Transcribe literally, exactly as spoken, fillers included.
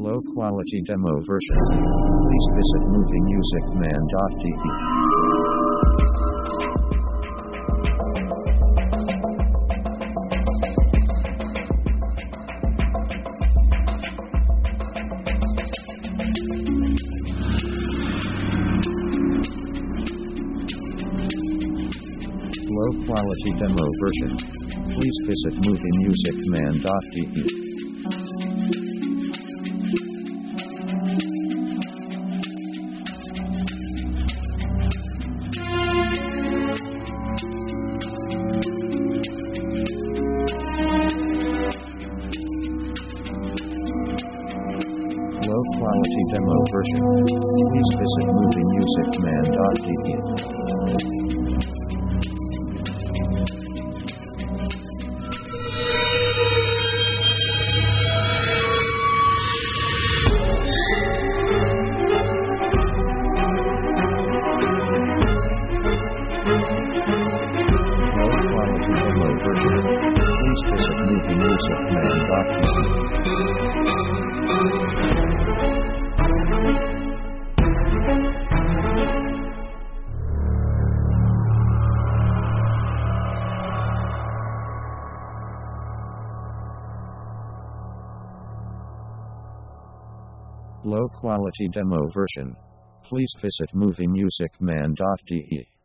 Low quality demo version. Please visit movie music man dot d e. Low quality demo version. Please visit movie music man dot d e. Low quality demo version. Please visit movie music man dot d e. Please visit movie music man dot d e. Low quality demo version. Please visit movie music man dot d e.